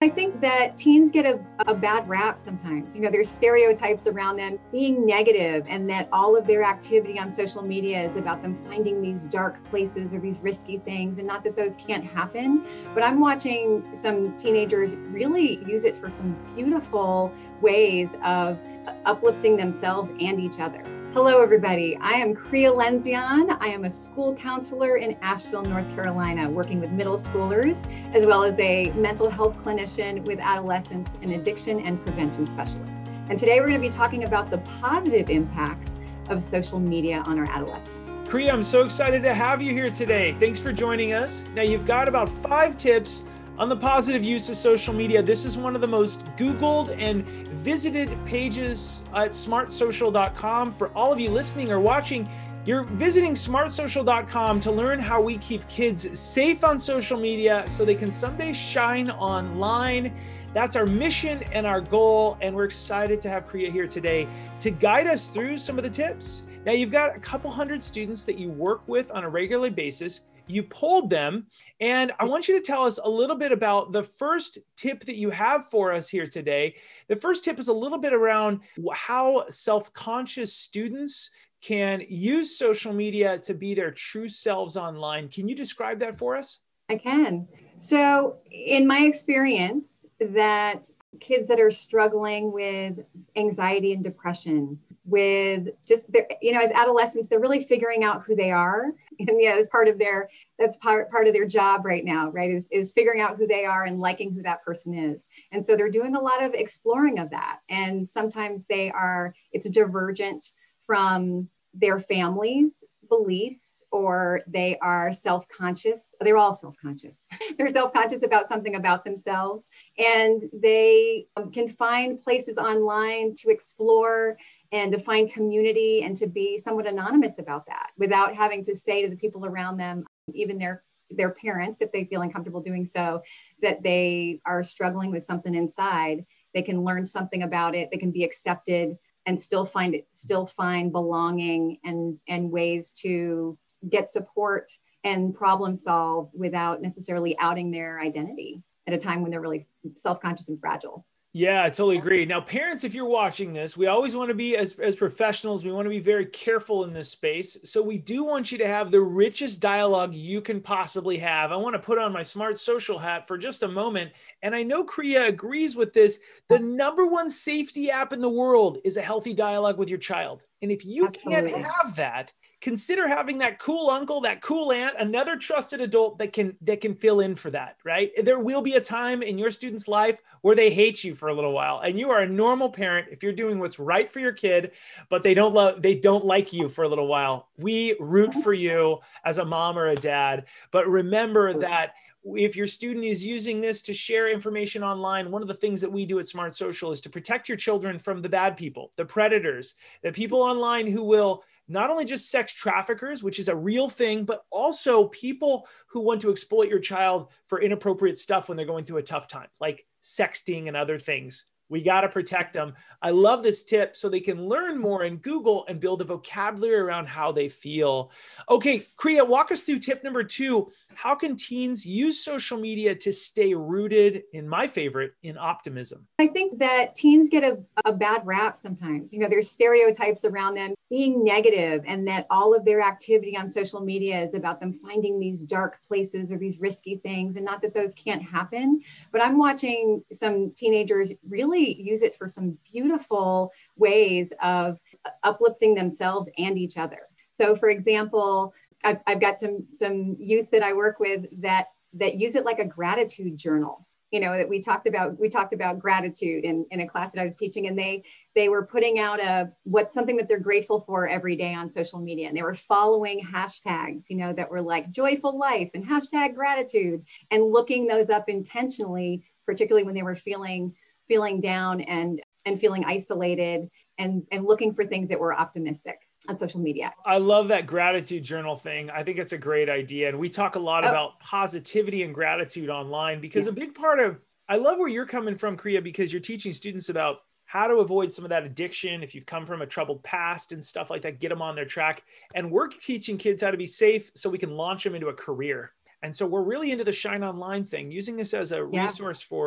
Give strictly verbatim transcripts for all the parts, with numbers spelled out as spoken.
think that teens get a, a bad rap sometimes. You know, there's stereotypes around them being negative, and that all of their activity on social media is about them finding these dark places or these risky things. And not that those can't happen, but I'm watching some teenagers really use it for some beautiful ways of uplifting themselves and each other. Hello, everybody. I am Kriya Lenzion. I am a school counselor in Asheville, North Carolina, working with middle schoolers, as well as a mental health clinician with adolescents and addiction and prevention specialist. And today we're going to be talking about the positive impacts of social media on our adolescents. Kriya, I'm so excited to have you here today. Thanks for joining us. Now, you've got about five tips on the positive use of social media. This is one of the most Googled and visited pages at smart social dot com. For all of you listening or watching, you're visiting smart social dot com to learn how we keep kids safe on social media so they can someday shine online. That's our mission and our goal, and we're excited to have Kriya here today to guide us through some of the tips. Now, you've got a couple hundred students that you work with on a regular basis. You polled them, and I want you to tell us a little bit about the first tip that you have for us here today. The first tip is a little bit around how self-conscious students can use social media to be their true selves online. Can you describe that for us? I can. So in my experience, that kids that are struggling with anxiety and depression, with just, their, you know, as adolescents, they're really figuring out who they are. And yeah, as part of their, that's part, part of their job right now, right, is, is figuring out who they are and liking who that person is. And so they're doing a lot of exploring of that. And sometimes they are, it's divergent from their families' beliefs, or they are self-conscious. They're all self-conscious. They're self-conscious about something about themselves. And they can find places online to explore and to find community and to be somewhat anonymous about that without having to say to the people around them, even their their parents, if they feel uncomfortable doing so, that they are struggling with something inside. They can learn something about it. They can be accepted and still find it, still find belonging and, and ways to get support and problem solve without necessarily outing their identity at a time when they're really self-conscious and fragile. Yeah, I totally agree. Now, parents, if you're watching this, we always want to be, as, as professionals, we want to be very careful in this space. So we do want you to have the richest dialogue you can possibly have. I want to put on my smart social hat for just a moment. And I know Kriya agrees with this. The number one safety app in the world is a healthy dialogue with your child. And if you Absolutely. can't have that, consider having that cool uncle, that cool aunt, another trusted adult that can that can fill in for that, right? There will be a time in your student's life where they hate you for a little while, and you are a normal parent if you're doing what's right for your kid, but they don't love they don't like you for a little while. We root for you as a mom or a dad, but remember that if your student is using this to share information online, one of the things that we do at Smart Social is to protect your children from the bad people, the predators, the people online who will not only just sex traffickers, which is a real thing, but also people who want to exploit your child for inappropriate stuff when they're going through a tough time, like sexting and other things. We got to protect them. I love this tip so they can learn more in Google and build a vocabulary around how they feel. Okay, Kriya, walk us through tip number two. How can teens use social media to stay rooted, in my favorite, in optimism? I think that teens get a, a bad rap sometimes. You know, there's stereotypes around them being negative, and that all of their activity on social media is about them finding these dark places or these risky things. And not that those can't happen, but I'm watching some teenagers really use it for some beautiful ways of uplifting themselves and each other. So for example, I've, I've got some, some youth that I work with that, that use it like a gratitude journal. You know, that we talked about, we talked about gratitude in, in a class that I was teaching, and they, they were putting out a, what, something that they're grateful for every day on social media. And they were following hashtags, you know, that were like joyful life and hashtag gratitude, and looking those up intentionally, particularly when they were feeling, feeling down and, and feeling isolated, and, and looking for things that were optimistic on social media. I love that gratitude journal thing. I think it's a great idea. And we talk a lot oh. about positivity and gratitude online, because yeah. a big part of, I love where you're coming from, Kriya, because you're teaching students about how to avoid some of that addiction. If you've come from a troubled past and stuff like that, get them on their track. And we're teaching kids how to be safe so we can launch them into a career. And so we're really into the Shine Online thing, using this as a yeah. resource for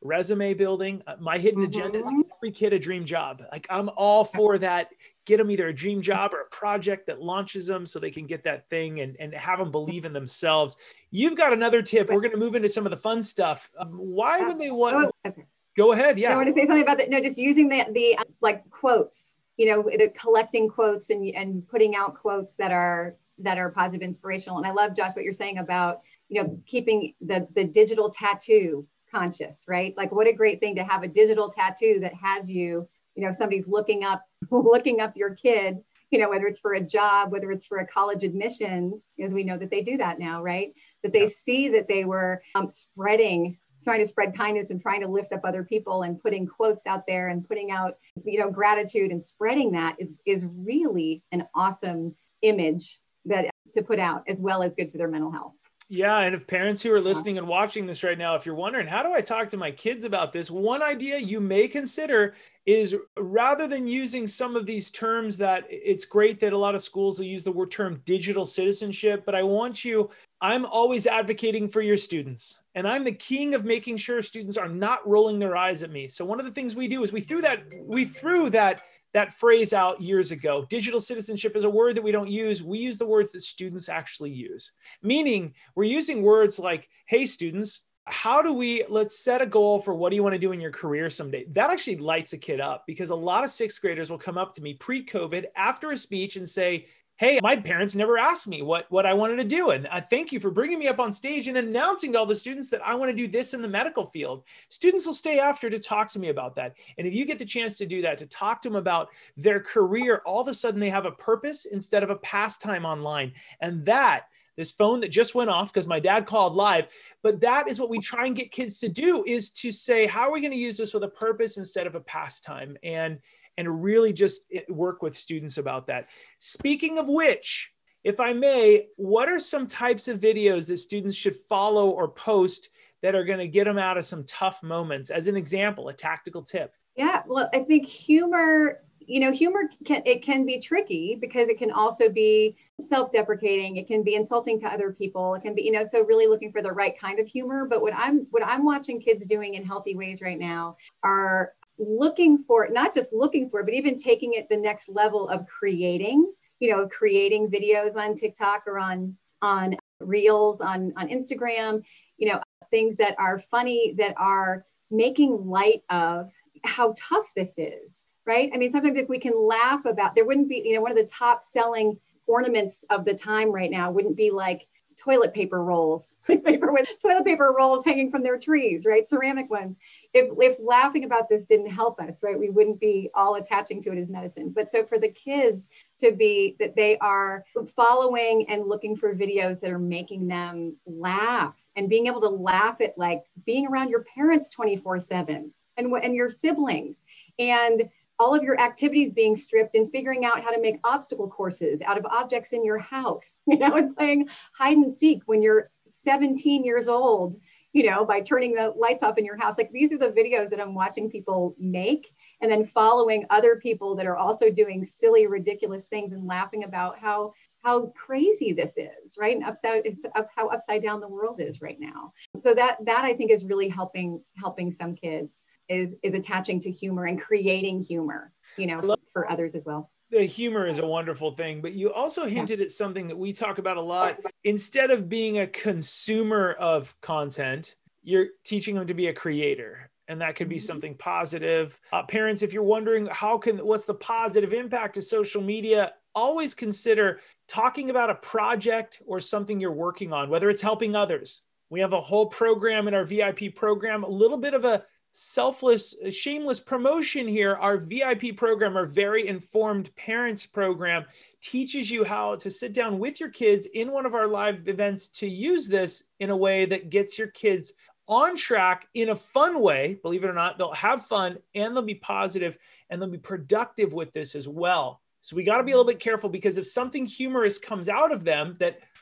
resume building. Uh, My hidden Mhm. agenda is give every kid a dream job. Like I'm all for that. Get them either a dream job or a project that launches them so they can get that thing and, and have them believe in themselves. You've got another tip. We're going to move into some of the fun stuff. Um, why Uh, would they want? oh, I'm sorry. Go ahead. I Yeah. want to say something about that. No, just using the, the uh, like quotes, you know, the collecting quotes and, and putting out quotes that are, that are positive, inspirational. And I love, Josh, what you're saying about, you know, keeping the, the digital tattoo conscious, right? Like what a great thing to have a digital tattoo that has you, you know, if somebody's looking up, looking up your kid, you know, whether it's for a job, whether it's for a college admissions, as we know that they do that now, right? That they Yeah. see that they were um, spreading, trying to spread kindness and trying to lift up other people and putting quotes out there and putting out, you know, gratitude and spreading that is, is really an awesome image that to put out, as well as good for their mental health. Yeah. And if parents who are listening and watching this right now, if you're wondering, how do I talk to my kids about this? One idea you may consider is rather than using some of these terms that it's great that a lot of schools will use the word term digital citizenship, but I want you, I'm always advocating for your students. And I'm the king of making sure students are not rolling their eyes at me. So one of the things we do is we threw that, we threw that that phrase out years ago. Digital citizenship is a word that we don't use. We use the words that students actually use, meaning we're using words like, hey, students, how do we, let's set a goal for what do you want to do in your career someday? That actually lights a kid up because a lot of sixth graders will come up to me pre-COVID after a speech and say, hey, my parents never asked me what, what I wanted to do. And I thank you for bringing me up on stage and announcing to all the students that I want to do this in the medical field. Students will stay after to talk to me about that. And if you get the chance to do that, to talk to them about their career, all of a sudden they have a purpose instead of a pastime online. And that, this phone that just went off because my dad called live, but that is what we try and get kids to do, is to say, how are we going to use this with a purpose instead of a pastime? And and really just work with students about that. Speaking of which, if I may, what are some types of videos that students should follow or post that are going to get them out of some tough moments? As an example, a tactical tip. Yeah, well, I think humor, you know, humor can, it can be tricky because it can also be self-deprecating. It can be insulting to other people. It can be, you know, so really looking for the right kind of humor. But what I'm, what I'm watching kids doing in healthy ways right now are looking for, not just looking for, but even taking it the next level of creating, you know, creating videos on TikTok or on, on Reels, on, on Instagram, you know, things that are funny, that are making light of how tough this is, right? I mean, sometimes if we can laugh about, there wouldn't be, you know, one of the top selling ornaments of the time right now wouldn't be like toilet paper rolls, paper with toilet paper rolls hanging from their trees, right? Ceramic ones. If, if laughing about this didn't help us, right, we wouldn't be all attaching to it as medicine. But so for the kids to be, that they are following and looking for videos that are making them laugh and being able to laugh at like being around your parents twenty-four seven and, and your siblings and all of your activities being stripped and figuring out how to make obstacle courses out of objects in your house, you know, and playing hide and seek when you're seventeen years old, you know, by turning the lights off in your house. Like these are the videos that I'm watching people make and then following other people that are also doing silly, ridiculous things and laughing about how how crazy this is, right? And upside, it's up, how upside down the world is right now. So that that I think is really helping helping some kids. is is attaching to humor and creating humor, you know, for, for others as well. The humor is a wonderful thing, but you also hinted yeah. at something that we talk about a lot. Instead of being a consumer of content, you're teaching them to be a creator. And that could be mm-hmm. something positive. Uh, parents, if you're wondering how can, what's the positive impact of social media, always consider talking about a project or something you're working on, whether it's helping others. We have a whole program in our V I P program, a little bit of a selfless, shameless promotion here. Our V I P program, our Very Informed Parents program, teaches you how to sit down with your kids in one of our live events to use this in a way that gets your kids on track in a fun way. Believe it or not, they'll have fun and they'll be positive and they'll be productive with this as well. So we got to be a little bit careful, because if something humorous comes out of them that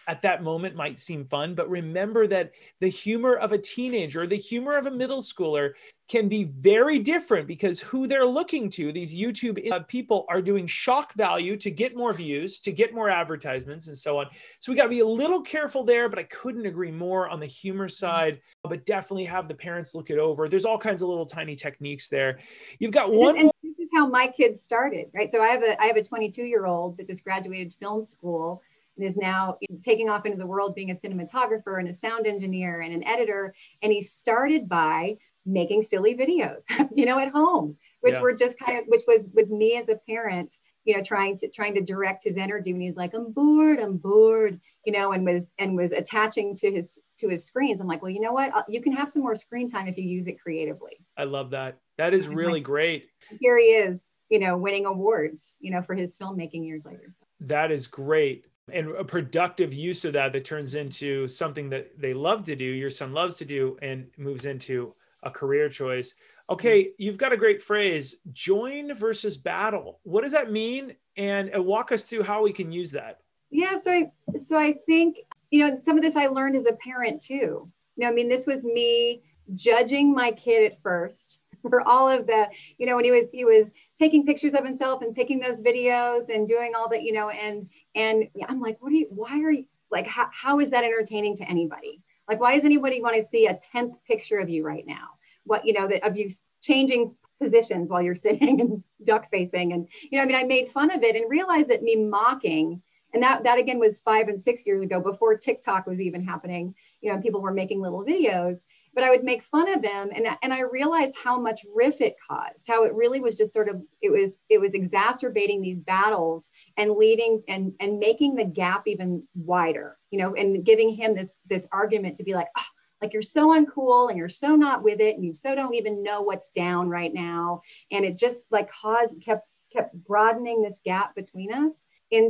at that moment might seem fun, but remember that the humor of a teenager, the humor of a middle schooler can be very different because who they're looking to, these YouTube uh, people are doing shock value to get more views, to get more advertisements and so on. So we got to be a little careful there, but I couldn't agree more on the humor side, but definitely have the parents look it over. There's all kinds of little tiny techniques there. You've got one. And this is how my kids started, right? So I have a, I have a twenty-two year old that just graduated film school and is now taking off into the world being a cinematographer and a sound engineer and an editor. And he started by making silly videos, you know, at home, which yeah. were just kind of, which was with me as a parent, you know, trying to, trying to direct his energy. And he's like, I'm bored, I'm bored, you know, and was, and was attaching to his, to his screens. I'm like, well, you know what, you can have some more screen time if you use it creatively. I love that. That is really like, great. Here he is, you know, winning awards, you know, for his filmmaking years later. That is great. And a productive use of that that turns into something that they love to do, your son loves to do, and moves into a career choice. Okay, you've got a great phrase, join versus battle. What does that mean? And uh, walk us through how we can use that. Yeah, so I, so I think, you know, some of this I learned as a parent too. You know, I mean, this was me judging my kid at first for all of the, you know, when he was, he was taking pictures of himself and taking those videos and doing all that, you know, and, and I'm like, what are you, why are you, like, how, how is that entertaining to anybody? Like, why does anybody want to see a tenth picture of you right now? What, you know, that of you changing positions while you're sitting and duck facing. And, you know, I mean, I made fun of it and realized that me mocking, and that, that again was five and six years ago before TikTok was even happening, you know, people were making little videos, but I would make fun of them. And, and I realized how much riff it caused, how it really was just sort of, it was, it was exacerbating these battles and leading and, and making the gap even wider, you know, and giving him this, this argument to be like, oh, like you're so uncool and you're so not with it. And you so don't even know what's down right now. And it just like caused, kept, kept broadening this gap between us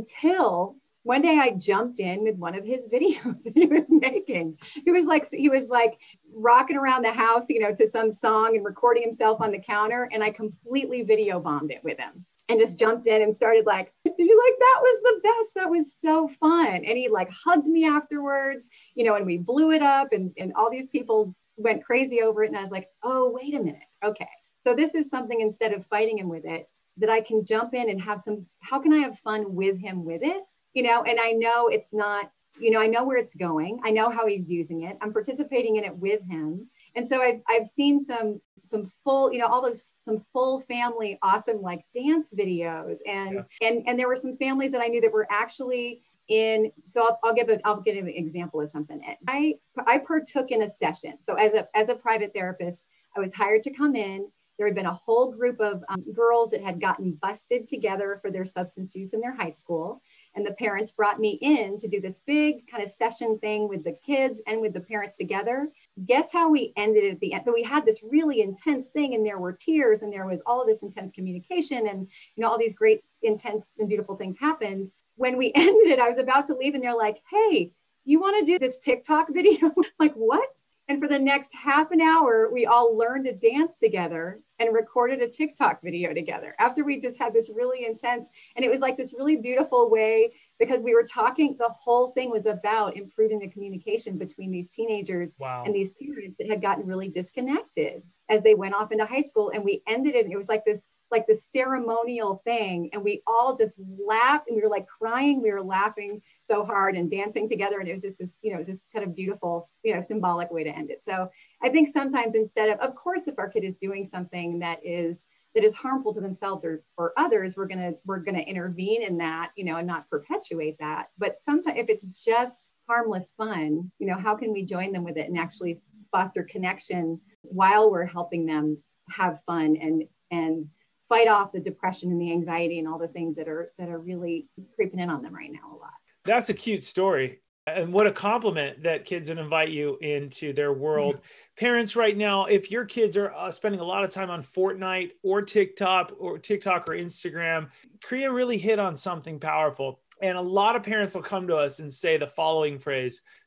until one day I jumped in with one of his videos that he was making. He was like, he was like rocking around the house, you know, to some song and recording himself on the counter. And I completely video bombed it with him and just jumped in and started like, he's like, that was the best. That was so fun. And he like hugged me afterwards, you know, and we blew it up and, and all these people went crazy over it. And I was like, oh, wait a minute. Okay. So this is something, instead of fighting him with it, that I can jump in and have some, how can I have fun with him with it? You know, and I know it's not, you know, I know where it's going. I know how he's using it. I'm participating in it with him. And so I've, I've seen some, some full, you know, all those, some full family, awesome, like dance videos. And, yeah. and, and there were some families that I knew that were actually in, so I'll, I'll give a, I'll give an example of something. I, I partook in a session. So as a, as a private therapist, I was hired to come in. There had been a whole group of um, girls that had gotten busted together for their substance use in their high school. And the parents brought me in to do this big kind of session thing with the kids and with the parents together. Guess how we ended at the end? So we had this really intense thing and there were tears and there was all of this intense communication and, you know, all these great, intense and beautiful things happened. When we ended it, I was about to leave and they're like, hey, you want to do this TikTok video? I'm like, what? And for the next half an hour, we all learned to dance together and recorded a TikTok video together after we just had this really intense, and it was like this really beautiful way because we were talking, the whole thing was about improving the communication between these teenagers wow. and these parents that had gotten really disconnected as they went off into high school. And we ended it, and it was like this, like this ceremonial thing. And we all just laughed and we were like crying. We were laughing so hard and dancing together. And it was just this, you know, it was just kind of beautiful, you know, symbolic way to end it. So I think sometimes instead of, of course, if our kid is doing something that is, that is harmful to themselves or, or others, we're going to, we're going to intervene in that, you know, and not perpetuate that. But sometimes if it's just harmless fun, you know, how can we join them with it and actually foster connection while we're helping them have fun and, and fight off the depression and the anxiety and all the things that are, that are really creeping in on them right now a lot. That's a cute story. And what a compliment that kids would invite you into their world. Mm-hmm. Parents right now, if your kids are uh, spending a lot of time on Fortnite or TikTok or TikTok or Instagram, Kriya really hit on something powerful. And a lot of parents will come to us and say the following phrase,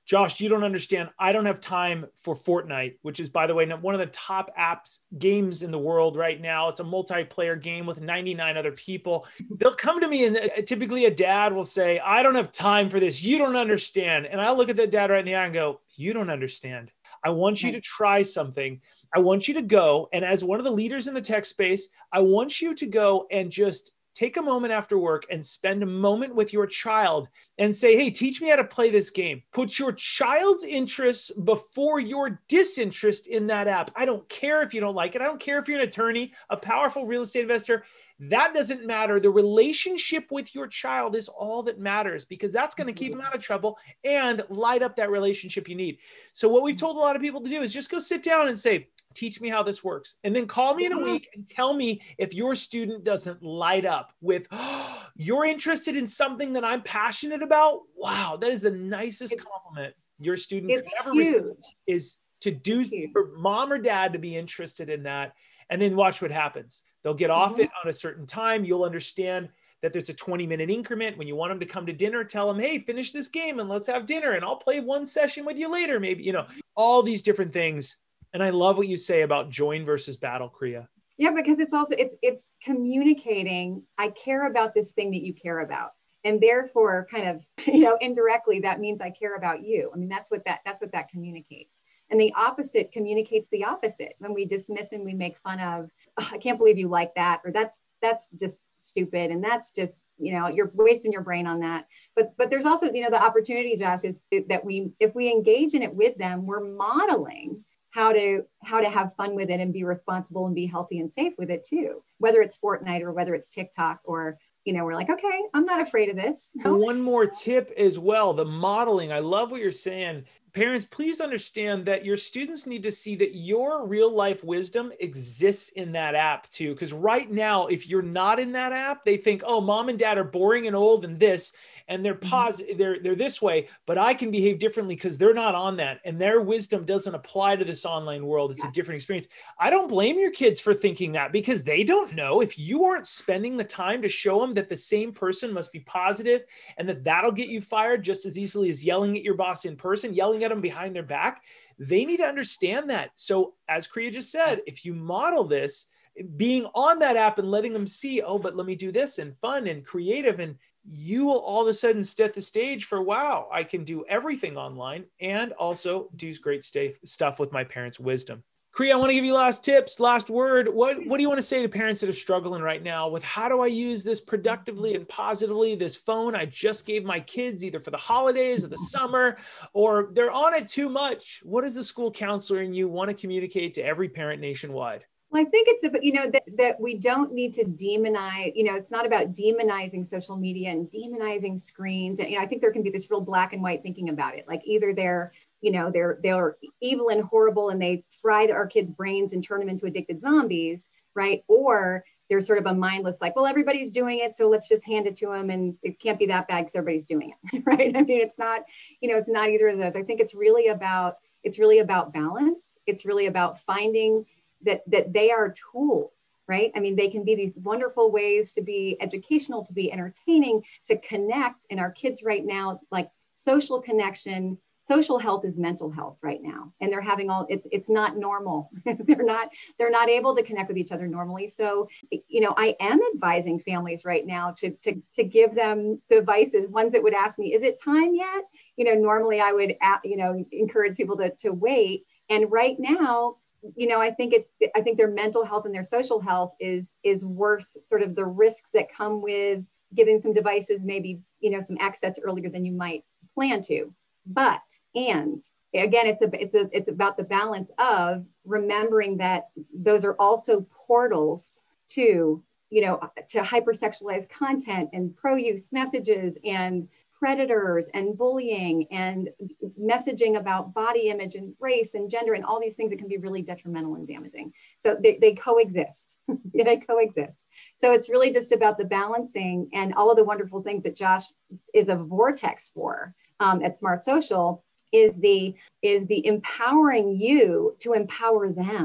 Josh, you don't understand. I don't have time for Fortnite, which is, by the way, one of the top apps games in the world right now. It's a multiplayer game with ninety-nine other people. They'll come to me, and typically a dad will say, I don't have time for this. You don't understand. And I'll look at that dad right in the eye and go, you don't understand. I want you to try something. I want you to go. And as one of the leaders in the tech space, I want you to go and just take a moment after work and spend a moment with your child and say, hey, teach me how to play this game. Put your child's interests before your disinterest in that app. I don't care if you don't like it. I don't care if you're an attorney, a powerful real estate investor. That doesn't matter. The relationship with your child is all that matters, because that's going to keep them out of trouble and light up that relationship you need. So what we've told a lot of people to do is just go sit down and say, teach me how this works. And then call me in a week and tell me if your student doesn't light up with, oh, you're interested in something that I'm passionate about. Wow, that is the nicest it's, compliment your student could ever receive, is to do for mom or dad to be interested in that. And then watch what happens. They'll get off mm-hmm. it on a certain time. You'll understand that there's a twenty minute increment. When you want them to come to dinner, tell them, hey, finish this game and let's have dinner. And I'll play one session with you later. Maybe, you know, all these different things. And I love what you say about join versus battle, Kriya. Yeah, because it's also, it's, it's communicating, I care about this thing that you care about. And therefore kind of, you know, indirectly, that means I care about you. I mean, that's what that, that's what that communicates. And the opposite communicates the opposite. When we dismiss and we make fun of, oh, I can't believe you like that, or that's, that's just stupid. And that's just, you know, you're wasting your brain on that. But, but there's also, you know, the opportunity, Josh, is that we, if we engage in it with them, we're modeling how to how to have fun with it and be responsible and be healthy and safe with it too, whether it's Fortnite or whether it's TikTok, or, you know, we're like, okay, I'm not afraid of this. One more tip as well, the modeling. I love what you're saying. Parents, please understand that your students need to see that your real life wisdom exists in that app too. Because right now, if you're not in that app, they think, oh, mom and dad are boring and old and this, and they're positive, they're, they're this way, but I can behave differently because they're not on that. And their wisdom doesn't apply to this online world. It's a different experience. I don't blame your kids for thinking that, because they don't know. If you aren't spending the time to show them that the same person must be positive and that that'll get you fired just as easily as yelling at your boss in person, yelling at them behind their back, they need to understand that. So as Kriya just said, if you model this, being on that app and letting them see, oh, but let me do this, and fun and creative, and you will all of a sudden set the stage for, wow, I can do everything online and also do great stuff with my parents' wisdom. Kriya, I want to give you last tips, last word. What, what do you want to say to parents that are struggling right now with, how do I use this productively and positively? This phone I just gave my kids either for the holidays or the summer, or they're on it too much. What does the school counselor in you want to communicate to every parent nationwide? Well, I think it's, a, you know, that, that we don't need to demonize, you know, it's not about demonizing social media and demonizing screens. And, you know, I think there can be this real black and white thinking about it. Like either they're, you know, they're, they're evil and horrible and they fry our kids' brains and turn them into addicted zombies, right? Or they're sort of a mindless, like, well, everybody's doing it, so let's just hand it to them and it can't be that bad because everybody's doing it, right? I mean, it's not, you know, it's not either of those. I think it's really about, it's really about balance. It's really about finding that, that they are tools, right? I mean, they can be these wonderful ways to be educational, to be entertaining, to connect. And our kids right now, like social connection, social health is mental health right now. And they're having all, it's it's not normal. they're not, they're not able to connect with each other normally. So, you know, I am advising families right now to, to, to give them devices, ones that would ask me, is it time yet? You know, normally I would, you know, encourage people to, to wait. And right now, you know, I think it's, I think their mental health and their social health is, is worth sort of the risks that come with giving some devices, maybe, you know, some access earlier than you might plan to. But, and again, it's a, it's a, it's about the balance of remembering that those are also portals to, you know, to hypersexualized content and pro-use messages and predators and bullying and messaging about body image and race and gender and all these things that can be really detrimental and damaging. So they, they coexist, they coexist. So it's really just about the balancing and all of the wonderful things that Josh is a vortex for. Um, at Smart Social is the is the empowering you to empower them.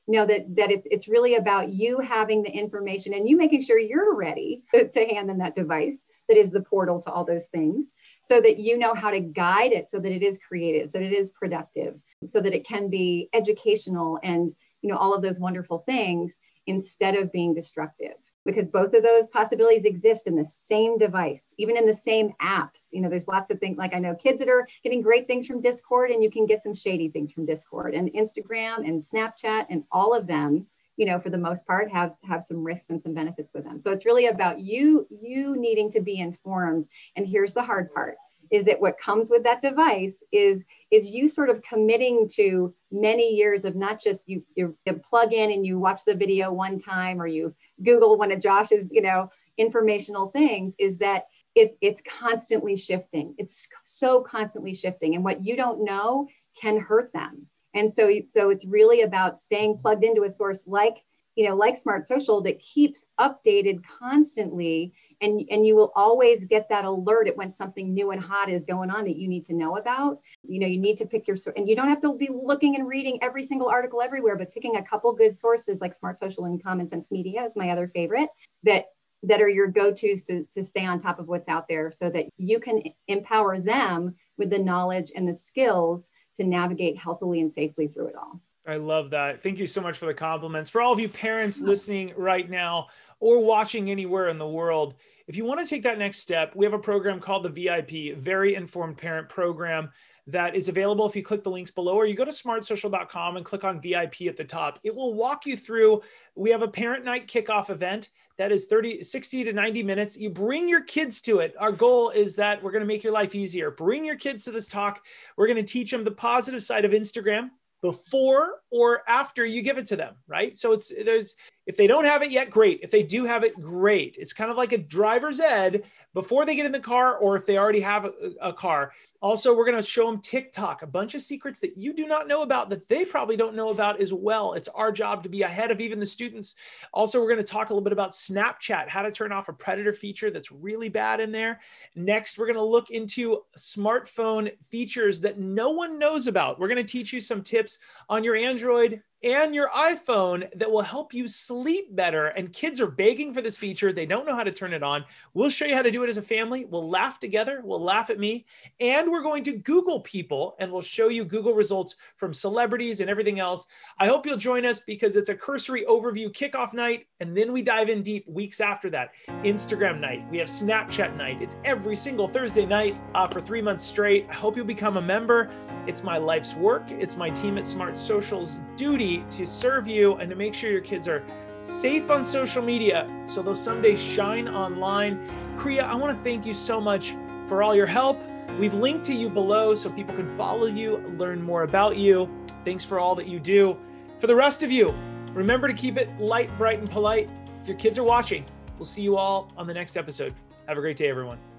You know, that that it's it's really about you having the information and you making sure you're ready to hand them that device that is the portal to all those things, so that you know how to guide it, so that it is creative, so that it is productive, so that it can be educational and, you know, all of those wonderful things instead of being destructive. Because both of those possibilities exist in the same device, even in the same apps. You know, there's lots of things, like I know kids that are getting great things from Discord, and you can get some shady things from Discord, and Instagram and Snapchat, and all of them, you know, for the most part, have have some risks and some benefits with them. So it's really about you, you needing to be informed. And here's the hard part, is that what comes with that device is, is you sort of committing to many years of not just you, you plug in and you watch the video one time, or you Google one of Josh's, you know, informational things, is that it, it's constantly shifting. It's so constantly shifting. And what you don't know can hurt them. And so, so it's really about staying plugged into a source like, you know, like Smart Social, that keeps updated constantly. And, and you will always get that alert at when something new and hot is going on that you need to know about. You know, you need to pick your, and you don't have to be looking and reading every single article everywhere, but picking a couple good sources like Smart Social and Common Sense Media is my other favorite, that that are your go-tos to, to stay on top of what's out there, so that you can empower them with the knowledge and the skills to navigate healthily and safely through it all. I love that. Thank you so much for the compliments. For all of you parents listening right now or watching anywhere in the world, if you want to take that next step, we have a program called the V I P, Very Informed Parent Program, that is available if you click the links below, or you go to smart social dot com and click on V I P at the top. It will walk you through. We have a parent night kickoff event that is thirty, sixty to ninety minutes. You bring your kids to it. Our goal is that we're going to make your life easier. Bring your kids to this talk. We're going to teach them the positive side of Instagram before or after you give it to them, right? So it's, there's, if they don't have it yet, great. If they do have it, great. It's kind of like a driver's ed before they get in the car, or if they already have a, a car. Also, we're going to show them TikTok, a bunch of secrets that you do not know about that they probably don't know about as well. It's our job to be ahead of even the students. Also, we're going to talk a little bit about Snapchat, how to turn off a predator feature that's really bad in there. Next, we're going to look into smartphone features that no one knows about. We're going to teach you some tips on your Android and your iPhone that will help you sleep better. And kids are begging for this feature. They don't know how to turn it on. We'll show you how to do it as a family. We'll laugh together. We'll laugh at me. And we're going to Google people, and we'll show you Google results from celebrities and everything else. I hope you'll join us, because it's a cursory overview kickoff night. And then we dive in deep weeks after that. Instagram night. We have Snapchat night. It's every single Thursday night uh, for three months straight. I hope you'll become a member. It's my life's work. It's my team at Smart Social's duty to serve you and to make sure your kids are safe on social media, so they'll someday shine online. Kriya, I want to thank you so much for all your help. We've linked to you below so people can follow you, learn more about you. Thanks for all that you do. For the rest of you, remember to keep it light, bright, and polite. If your kids are watching, we'll see you all on the next episode. Have a great day, everyone.